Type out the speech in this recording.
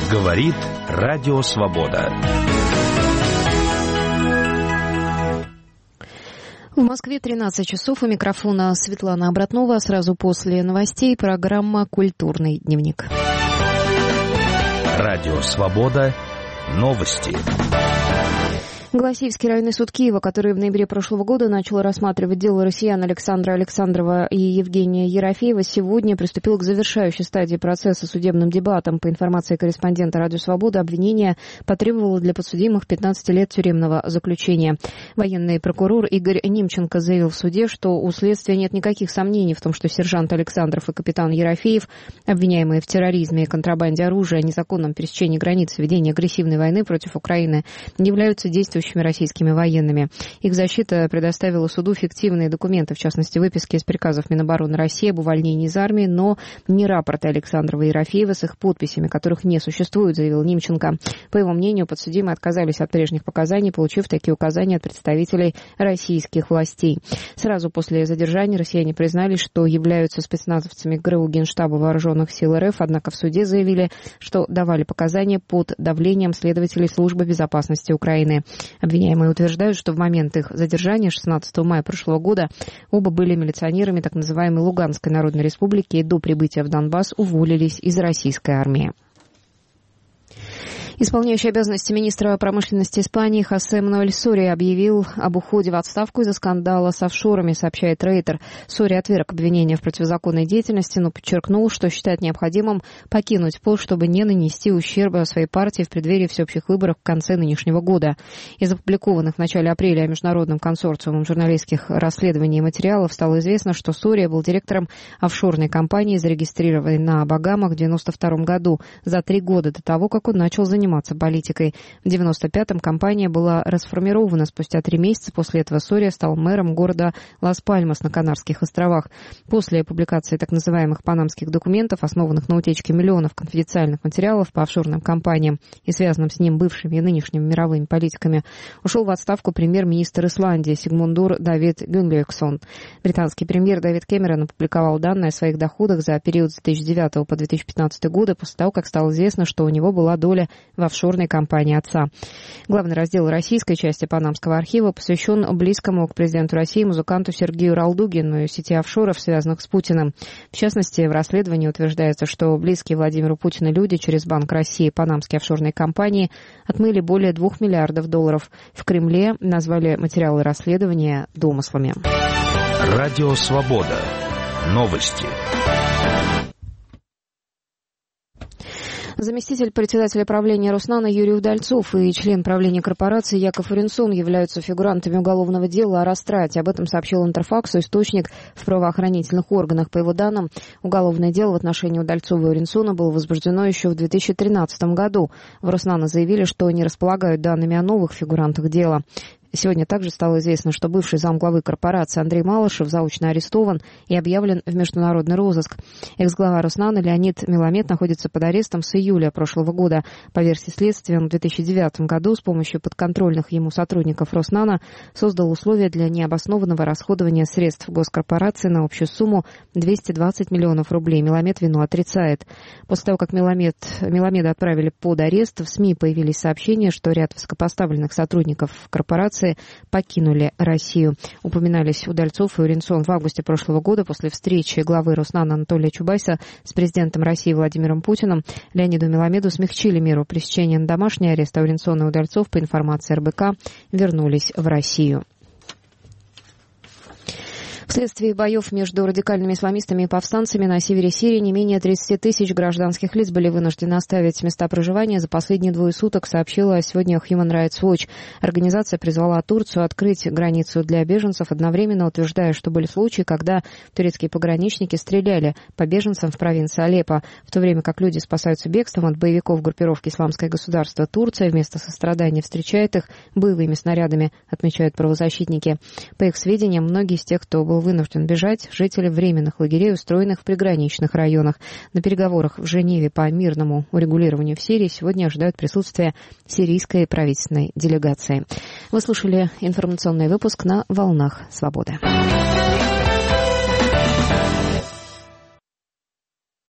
Говорит Радио Свобода. В Москве 13 часов. У микрофона Светлана Обратнова. Сразу после новостей программа «Культурный дневник». Радио Свобода. Новости. Голосеевский районный суд Киева, который в ноябре прошлого года начал рассматривать дело россиян Александра Александрова и Евгения Ерофеева, сегодня приступил к завершающей стадии процесса судебным дебатам. По информации корреспондента «Радио Свобода», обвинение потребовало для подсудимых 15 лет тюремного заключения. Военный прокурор Игорь Немченко заявил в суде, что у следствия нет никаких сомнений в том, что сержант Александров и капитан Ерофеев, обвиняемые в терроризме и контрабанде оружия, незаконном пересечении границ, ведении агрессивной войны против Украины, не являются действующими российскими военными. Их защита предоставила суду фиктивные документы, в частности, выписки из приказов Минобороны России об увольнении из армии, но не рапорты Александрова и Ерофеева с их подписями, которых не существует, заявил Немченко. По его мнению, подсудимые отказались от прежних показаний, получив такие указания от представителей российских властей. Сразу после задержания россияне признались, что являются спецназовцами ГРУ Генштаба Вооруженных сил РФ, однако в суде заявили, что давали показания под давлением следователей Службы безопасности Украины. Обвиняемые утверждают, что в момент их задержания 16 мая прошлого года оба были милиционерами так называемой Луганской Народной Республики и до прибытия в Донбасс уволились из российской армии. Исполняющий обязанности министра промышленности Испании Хосе Мануэль Сория объявил об уходе в отставку из-за скандала с офшорами, сообщает Рейтер. Сория отверг обвинения в противозаконной деятельности, но подчеркнул, что считает необходимым покинуть пост, чтобы не нанести ущерба своей партии в преддверии всеобщих выборов в конце нынешнего года. Из опубликованных в начале апреля международным консорциумом журналистских расследований и материалов стало известно, что Сория был директором офшорной компании, зарегистрированной на Багамах в 1992 году, за 3 года до того, как он начал заниматься политикой. В 1995-м компания была расформирована. Спустя 3 месяца после этого Сория стал мэром города Лас-Пальмас на Канарских островах. После публикации так называемых панамских документов, основанных на утечке миллионов конфиденциальных материалов по офшорным компаниям и связанным с ним бывшими и нынешними мировыми политиками, ушел в отставку премьер-министр Исландии Сигмундур Давид Гюнлёксон. Британский премьер Дэвид Кэмерон опубликовал данные о своих доходах за период с 2009 по 2015 годы после того, как стало известно, что у него была доля в офшорной компании отца. Главный раздел российской части Панамского архива посвящен близкому к президенту России музыканту Сергею Ралдугину и сети офшоров, связанных с Путиным. В частности, в расследовании утверждается, что близкие Владимиру Путину люди через Банк России и панамские офшорные компании отмыли более $2 миллиардов. В Кремле назвали материалы расследования домыслами. Радио Свобода. Новости. Заместитель председателя правления Роснана Юрий Удальцов и член правления корпорации Яков Уренсон являются фигурантами уголовного дела о растрате. Об этом сообщил Интерфаксу источник в правоохранительных органах. По его данным, уголовное дело в отношении Удальцова и Уренсона было возбуждено еще в 2013 году. В Роснана заявили, что не располагают данными о новых фигурантах дела. Сегодня также стало известно, что бывший замглавы корпорации Андрей Малышев заочно арестован и объявлен в международный розыск. Экс-глава Роснана Леонид Меламед находится под арестом с июля прошлого года. По версии следствия, он в 2009 году с помощью подконтрольных ему сотрудников Роснана создал условия для необоснованного расходования средств госкорпорации на общую сумму 220 миллионов рублей. Меламед вину отрицает. После того, как Меламеда отправили под арест, в СМИ появились сообщения, что ряд высокопоставленных сотрудников корпорации покинули Россию. Упоминались Удальцов и Уренсон в августе прошлого года после встречи главы Роснана Анатолия Чубайса с президентом России Владимиром Путиным. Леониду Меламеду смягчили меру пресечения на домашний арест, а Уренсон и Удальцов, по информации РБК, вернулись в Россию. Вследствие боев между радикальными исламистами и повстанцами на севере Сирии не менее 30 тысяч гражданских лиц были вынуждены оставить места проживания за последние 2 суток, сообщила сегодня Human Rights Watch. Организация призвала Турцию открыть границу для беженцев, одновременно утверждая, что были случаи, когда турецкие пограничники стреляли по беженцам в провинции Алеппо. В то время как люди спасаются бегством от боевиков группировки «Исламское государство», Турция вместо сострадания встречает их боевыми снарядами, отмечают правозащитники. По их сведениям, многие из тех, кто был вынужден бежать, жители временных лагерей, устроенных в приграничных районах. На переговорах в Женеве по мирному урегулированию в Сирии сегодня ожидают присутствия сирийской правительственной делегации. Вы слушали информационный выпуск на «Волнах Свободы».